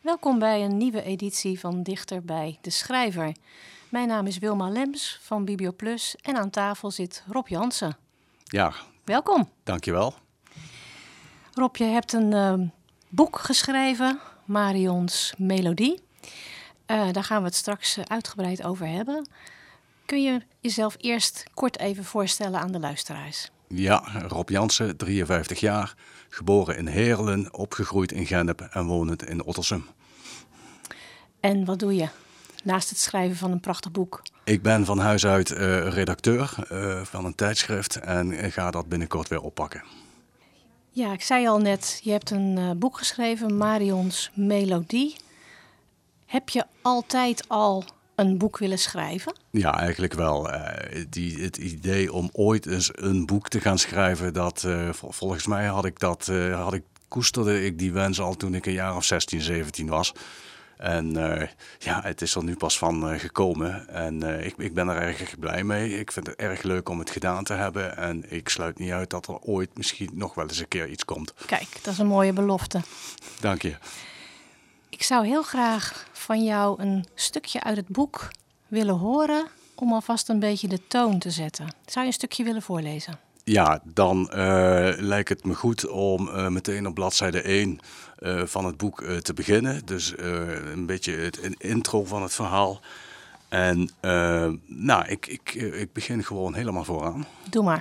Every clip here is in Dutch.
Welkom bij een nieuwe editie van Dichter bij de Schrijver. Mijn naam is Wilma Lems van Biblioplus en aan tafel zit Rob Jansen. Ja, welkom. Dankjewel. Rob, je hebt een boek geschreven, Marions Melodie. Daar gaan we het straks uitgebreid over hebben. Kun je jezelf eerst kort even voorstellen aan de luisteraars? Ja, Rob Jansen, 53 jaar, geboren in Heerlen, opgegroeid in Gennep en wonend in Ottersum. En wat doe je naast het schrijven van een prachtig boek? Ik ben van huis uit redacteur van een tijdschrift en ga dat binnenkort weer oppakken. Ja, ik zei al net, je hebt een boek geschreven, Marions Melodie. Heb je altijd al een boek willen schrijven? Ja, eigenlijk wel. Het idee om ooit eens een boek te gaan schrijven, volgens mij koesterde ik die wens al toen ik een jaar of 16, 17 was. En het is er nu pas van gekomen en ik ben er erg blij mee. Ik vind het erg leuk om het gedaan te hebben en ik sluit niet uit dat er ooit misschien nog wel eens een keer iets komt. Kijk, dat is een mooie belofte. Dank je. Ik zou heel graag van jou een stukje uit het boek willen horen om alvast een beetje de toon te zetten. Zou je een stukje willen voorlezen? Ja, dan lijkt het me goed om meteen op bladzijde 1 van het boek te beginnen. Dus een beetje een intro van het verhaal. En ik begin gewoon helemaal vooraan. Doe maar.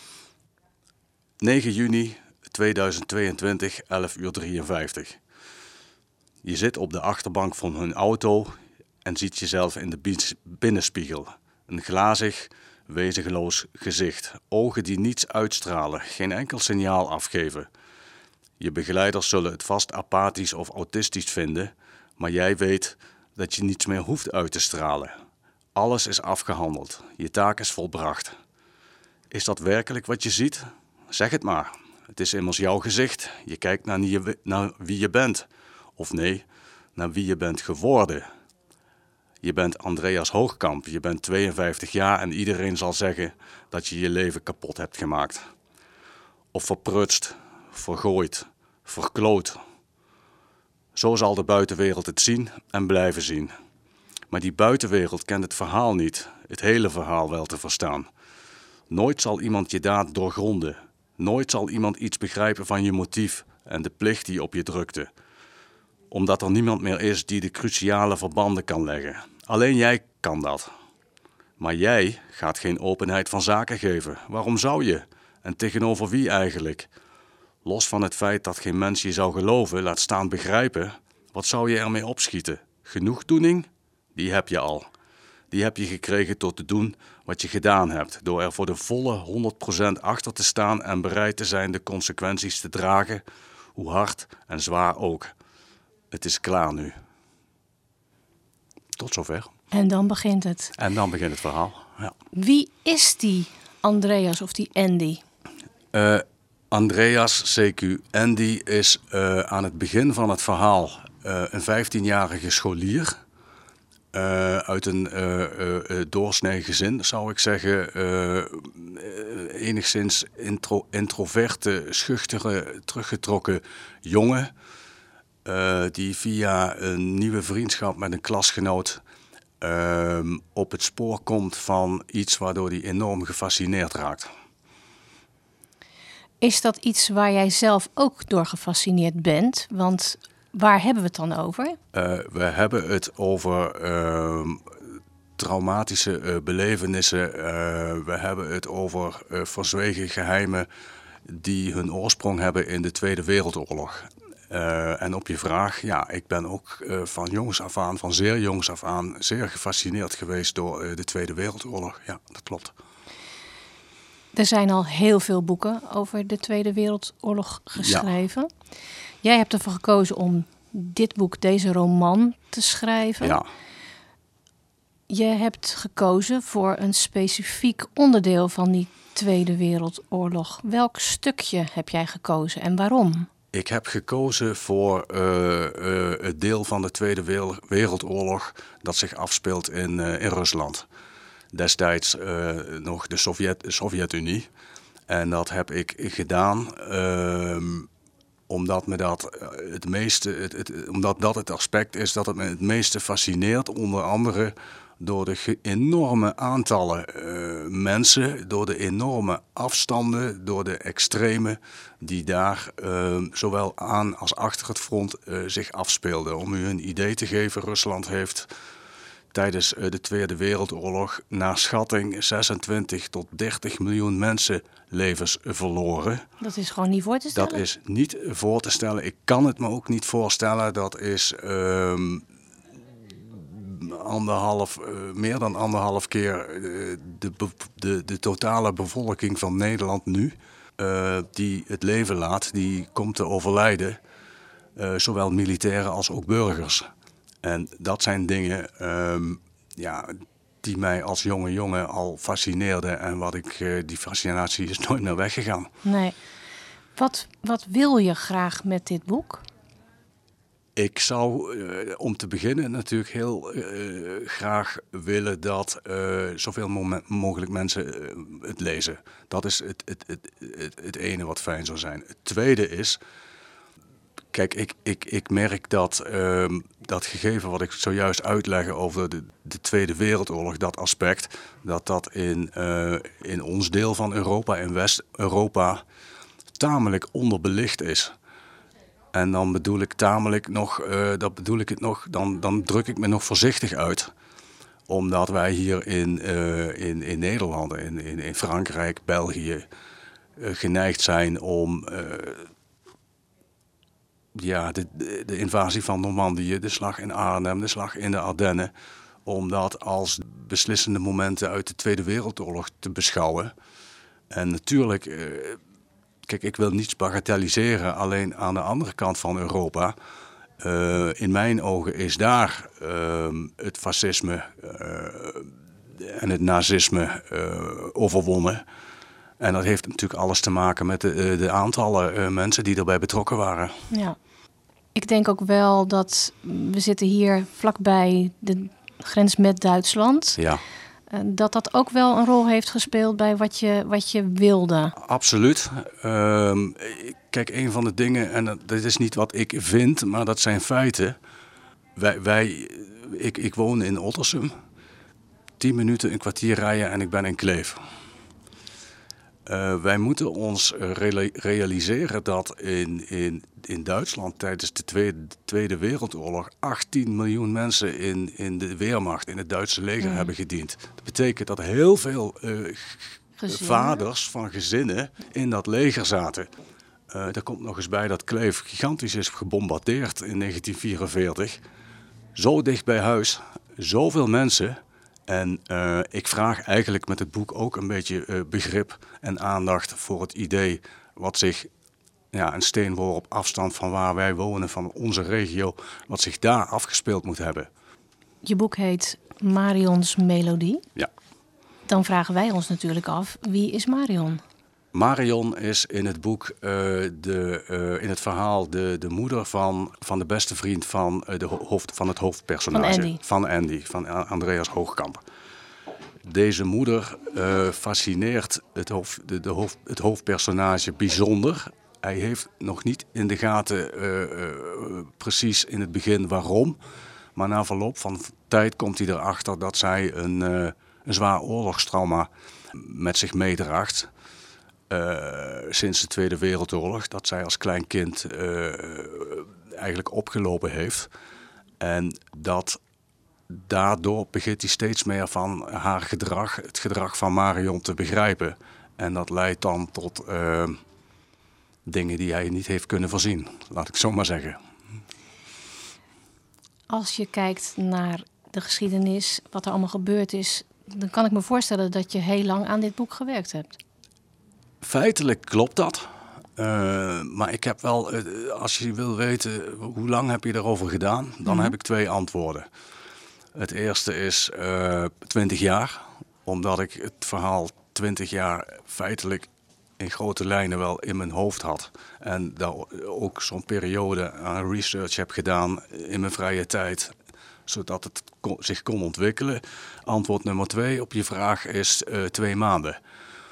9 juni 2022, 11:53. Je zit op de achterbank van hun auto en ziet jezelf in de binnenspiegel. Een glazig, wezenloos gezicht. Ogen die niets uitstralen, geen enkel signaal afgeven. Je begeleiders zullen het vast apathisch of autistisch vinden, maar jij weet dat je niets meer hoeft uit te stralen. Alles is afgehandeld. Je taak is volbracht. Is dat werkelijk wat je ziet? Zeg het maar. Het is immers jouw gezicht. Je kijkt naar wie je bent. Of nee, naar wie je bent geworden. Je bent Andreas Hoogkamp, je bent 52 jaar en iedereen zal zeggen dat je je leven kapot hebt gemaakt. Of verprutst, vergooid, verkloot. Zo zal de buitenwereld het zien en blijven zien. Maar die buitenwereld kent het verhaal niet, het hele verhaal wel te verstaan. Nooit zal iemand je daad doorgronden. Nooit zal iemand iets begrijpen van je motief en de plicht die op je drukte. Omdat er niemand meer is die de cruciale verbanden kan leggen. Alleen jij kan dat. Maar jij gaat geen openheid van zaken geven. Waarom zou je? En tegenover wie eigenlijk? Los van het feit dat geen mens je zou geloven, laat staan begrijpen, wat zou je ermee opschieten? Genoegdoening? Die heb je al. Die heb je gekregen door te doen wat je gedaan hebt. Door er voor de volle 100% achter te staan en bereid te zijn de consequenties te dragen, hoe hard en zwaar ook. Het is klaar nu. Tot zover. En dan begint het. En dan begint het verhaal. Ja. Wie is die Andreas of die Andy? Andreas CQ Andy is aan het begin van het verhaal een 15-jarige scholier. Uit een doorsnee gezin, zou ik zeggen. Enigszins introverte, schuchtere, teruggetrokken jongen. Die via een nieuwe vriendschap met een klasgenoot op het spoor komt van iets waardoor hij enorm gefascineerd raakt. Is dat iets waar jij zelf ook door gefascineerd bent? Want waar hebben we het dan over? We hebben het over traumatische belevenissen. We hebben het over verzwegen geheimen die hun oorsprong hebben in de Tweede Wereldoorlog. En op je vraag, ja, ik ben ook van zeer jongs af aan, zeer gefascineerd geweest door de Tweede Wereldoorlog. Ja, dat klopt. Er zijn al heel veel boeken over de Tweede Wereldoorlog geschreven. Ja. Jij hebt ervoor gekozen om dit boek, deze roman, te schrijven. Ja. Je hebt gekozen voor een specifiek onderdeel van die Tweede Wereldoorlog. Welk stukje heb jij gekozen en waarom? Ik heb gekozen voor het deel van de Tweede Wereldoorlog dat zich afspeelt in Rusland. Destijds nog de Sovjet-Unie. En dat heb ik gedaan Omdat me dat het meeste, omdat dat het aspect is dat het me het meeste fascineert. Onder andere door de enorme aantallen mensen, door de enorme afstanden, door de extremen die daar zowel aan als achter het front zich afspeelden. Om u een idee te geven, Rusland heeft tijdens de Tweede Wereldoorlog naar schatting 26 tot 30 miljoen mensenlevens verloren. Dat is gewoon niet voor te stellen? Dat is niet voor te stellen. Ik kan het me ook niet voorstellen. Dat is meer dan anderhalf keer de totale bevolking van Nederland nu. Die het leven laat, die komt te overlijden. Zowel militairen als ook burgers. En dat zijn dingen die mij als jonge jongen al fascineerden. En die fascinatie is nooit meer weggegaan. Nee. Wat wil je graag met dit boek? Ik zou om te beginnen natuurlijk heel graag willen dat zoveel mogelijk mensen het lezen. Dat is het ene wat fijn zou zijn. Het tweede is, kijk, ik merk dat gegeven wat ik zojuist uitleg over de Tweede Wereldoorlog, dat aspect, dat in ons deel van Europa, in West-Europa, tamelijk onderbelicht is. En dan bedoel ik tamelijk nog, dan druk ik me nog voorzichtig uit. Omdat wij hier in Nederland, in Frankrijk, België geneigd zijn om de invasie van Normandië, de slag in Arnhem, de slag in de Ardennen, om dat als beslissende momenten uit de Tweede Wereldoorlog te beschouwen. En natuurlijk, kijk, ik wil niets bagatelliseren, alleen aan de andere kant van Europa. In mijn ogen is daar het fascisme en het nazisme overwonnen. En dat heeft natuurlijk alles te maken met de aantallen mensen die erbij betrokken waren. Ja. Ik denk ook wel dat we zitten hier vlakbij de grens met Duitsland. Ja. Dat ook wel een rol heeft gespeeld bij wat je wilde. Absoluut. Kijk, een van de dingen, en dat is niet wat ik vind, maar dat zijn feiten. Ik woon in Ottersum. 10 minuten, een kwartier rijden en ik ben in Kleef. Wij moeten ons realiseren dat in Duitsland tijdens de Tweede Wereldoorlog 18 miljoen mensen in de Wehrmacht, in het Duitse leger hebben gediend. Dat betekent dat heel veel vaders van gezinnen in dat leger zaten. Er komt nog eens bij dat Kleef gigantisch is gebombardeerd in 1944. Zo dicht bij huis, zoveel mensen. En ik vraag eigenlijk met het boek ook een beetje begrip en aandacht voor het idee wat zich, een steenworp op afstand van waar wij wonen, van onze regio, wat zich daar afgespeeld moet hebben. Je boek heet Marions Melodie. Ja. Dan vragen wij ons natuurlijk af, wie is Marion? Marion is in het boek, in het verhaal, de moeder van de beste vriend van het hoofdpersonage. Van Andy, van Andreas Hoogkamp. Deze moeder fascineert het hoofdpersonage bijzonder. Hij heeft nog niet in de gaten precies in het begin waarom. Maar na verloop van tijd komt hij erachter dat zij een zwaar oorlogstrauma met zich meedraagt. Sinds de Tweede Wereldoorlog, dat zij als klein kind eigenlijk opgelopen heeft. En dat daardoor begint hij steeds meer van haar gedrag, het gedrag van Marion te begrijpen. En dat leidt dan tot dingen die hij niet heeft kunnen voorzien, laat ik zo maar zeggen. Als je kijkt naar de geschiedenis, wat er allemaal gebeurd is, dan kan ik me voorstellen dat je heel lang aan dit boek gewerkt hebt. Feitelijk klopt dat. Maar ik heb wel, als je wil weten hoe lang heb je erover gedaan, dan heb ik 2 antwoorden. Het eerste is 20 jaar, omdat ik het verhaal 20 jaar feitelijk in grote lijnen wel in mijn hoofd had. En daar ook zo'n periode aan research heb gedaan in mijn vrije tijd, zodat het zich kon ontwikkelen. Antwoord nummer 2 op je vraag is 2 maanden.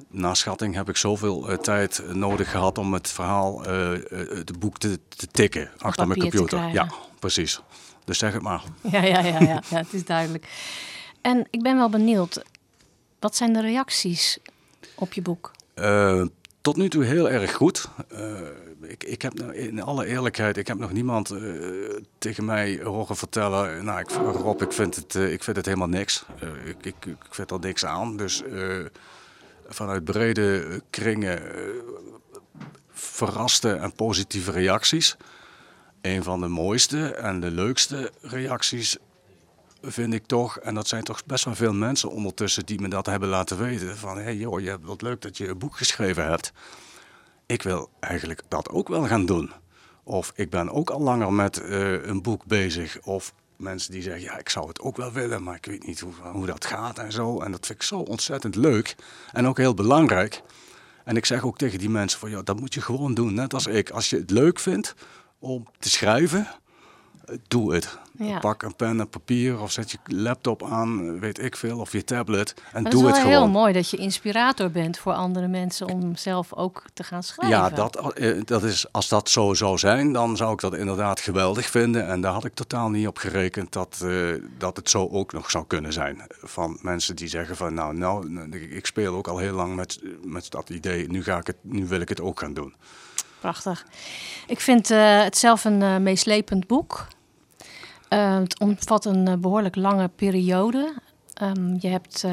Naar schatting heb ik zoveel tijd nodig gehad om het verhaal, het boek te tikken achter mijn computer. Ja, precies. Dus zeg het maar. Ja, het is duidelijk. En ik ben wel benieuwd, wat zijn de reacties op je boek? Tot nu toe heel erg goed. Ik heb in alle eerlijkheid, ik heb nog niemand tegen mij horen vertellen. Nou, Rob, ik vind het helemaal niks. Ik vind er niks aan. Dus vanuit brede kringen verraste en positieve reacties. Een van de mooiste en de leukste reacties vind ik toch, en dat zijn toch best wel veel mensen ondertussen die me dat hebben laten weten. Van, hey joh, je hebt wat leuk dat je een boek geschreven hebt. Ik wil eigenlijk dat ook wel gaan doen. Of ik ben ook al langer met een boek bezig. Of mensen die zeggen, ja, ik zou het ook wel willen, maar ik weet niet hoe dat gaat en zo. En dat vind ik zo ontzettend leuk en ook heel belangrijk. En ik zeg ook tegen die mensen van, ja, dat moet je gewoon doen, net als ik. Als je het leuk vindt om te schrijven, doe het. Ja. Pak een pen en papier of zet je laptop aan, weet ik veel, of je tablet en doe het gewoon. Het is wel heel mooi dat je inspirator bent voor andere mensen om zelf ook te gaan schrijven. Ja, dat is, als dat zo zou zijn, dan zou ik dat inderdaad geweldig vinden. En daar had ik totaal niet op gerekend dat het zo ook nog zou kunnen zijn. Van mensen die zeggen van, nou ik speel ook al heel lang met dat idee, nu wil ik het ook gaan doen. Prachtig. Ik vind het zelf een meeslepend boek. Het omvat een behoorlijk lange periode. Je hebt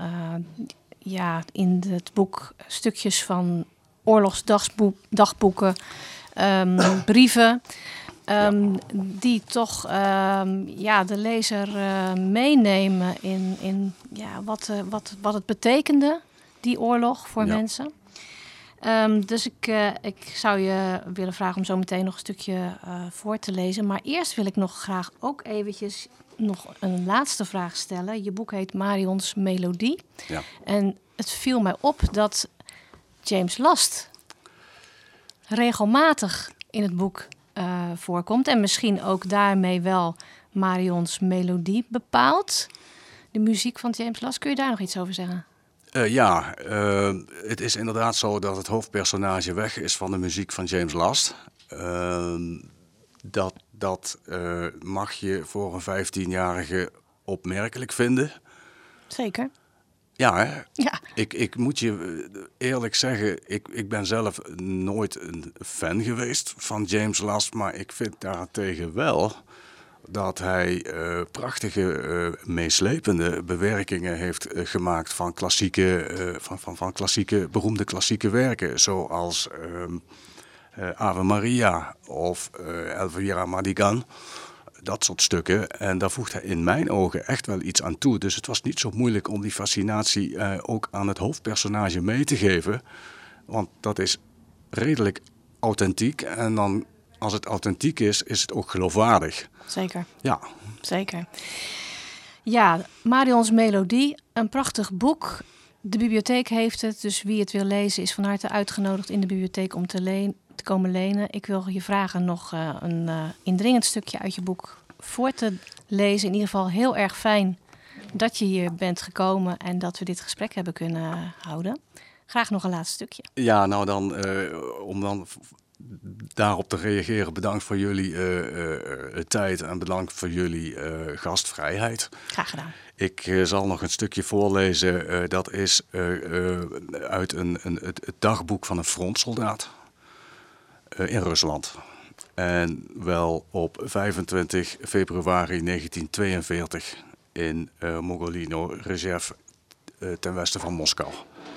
in het boek stukjes van oorlogsdagboeken, brieven, die toch de lezer meenemen in wat het betekende, die oorlog voor mensen. Dus ik zou je willen vragen om zo meteen nog een stukje voor te lezen. Maar eerst wil ik nog graag ook eventjes nog een laatste vraag stellen. Je boek heet Marions Melodie. Ja. En het viel mij op dat James Last regelmatig in het boek voorkomt. En misschien ook daarmee wel Marions Melodie bepaalt. De muziek van James Last. Kun je daar nog iets over zeggen? Het is inderdaad zo dat het hoofdpersonage weg is van de muziek van James Last. Dat mag je voor een 15-jarige opmerkelijk vinden. Zeker. Ja, hè? Ja. Ik moet je eerlijk zeggen, ik ben zelf nooit een fan geweest van James Last, maar ik vind daarentegen wel dat hij prachtige, meeslepende bewerkingen heeft gemaakt van klassieke, beroemde klassieke werken. Zoals Ave Maria of Elvira Madigan. Dat soort stukken. En daar voegt hij in mijn ogen echt wel iets aan toe. Dus het was niet zo moeilijk om die fascinatie ook aan het hoofdpersonage mee te geven. Want dat is redelijk authentiek. En dan, als het authentiek is het ook geloofwaardig. Zeker. Ja. Zeker. Ja, Marions Melodie, een prachtig boek. De bibliotheek heeft het, dus wie het wil lezen is van harte uitgenodigd in de bibliotheek om te komen lenen. Ik wil je vragen nog een indringend stukje uit je boek voor te lezen. In ieder geval heel erg fijn dat je hier bent gekomen en dat we dit gesprek hebben kunnen houden. Graag nog een laatste stukje. Ja, nou dan, om dan daarop te reageren, bedankt voor jullie tijd en bedankt voor jullie gastvrijheid. Graag gedaan. Ik zal nog een stukje voorlezen. Dat is uit het dagboek van een frontsoldaat in Rusland. En wel op 25 februari 1942 in Mogolino Reserve ten westen van Moskou.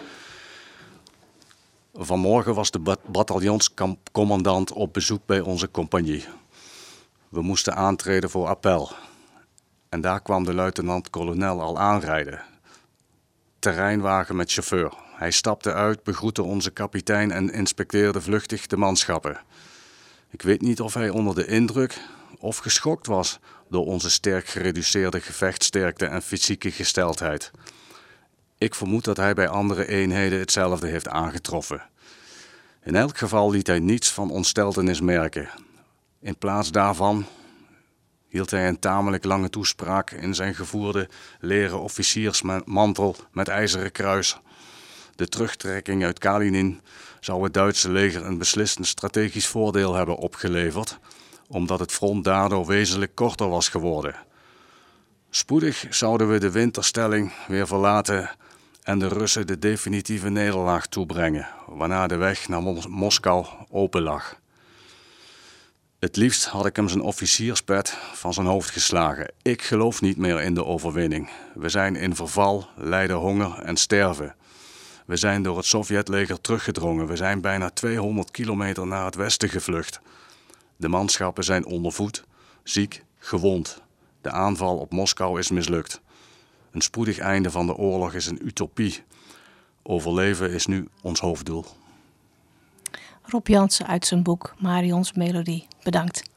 Vanmorgen was de bataljonscommandant op bezoek bij onze compagnie. We moesten aantreden voor appel. En daar kwam de luitenant-kolonel al aanrijden. Terreinwagen met chauffeur. Hij stapte uit, begroette onze kapitein en inspecteerde vluchtig de manschappen. Ik weet niet of hij onder de indruk of geschokt was door onze sterk gereduceerde gevechtssterkte en fysieke gesteldheid. Ik vermoed dat hij bij andere eenheden hetzelfde heeft aangetroffen. In elk geval liet hij niets van ontsteltenis merken. In plaats daarvan hield hij een tamelijk lange toespraak in zijn gevoerde leren officiersmantel met ijzeren kruis. de terugtrekking uit Kalinin zou het Duitse leger een beslissend strategisch voordeel hebben opgeleverd, omdat het front daardoor wezenlijk korter was geworden. Spoedig zouden we de winterstelling weer verlaten en de Russen de definitieve nederlaag toebrengen, waarna de weg naar Moskou open lag. Het liefst had ik hem zijn officierspet van zijn hoofd geslagen. Ik geloof niet meer in de overwinning. We zijn in verval, lijden honger en sterven. We zijn door het Sovjetleger teruggedrongen. We zijn bijna 200 kilometer naar het westen gevlucht. De manschappen zijn ondervoed, ziek, gewond. De aanval op Moskou is mislukt. Een spoedig einde van de oorlog is een utopie. Overleven is nu ons hoofddoel. Rob Jansen uit zijn boek Marions Melodie. Bedankt.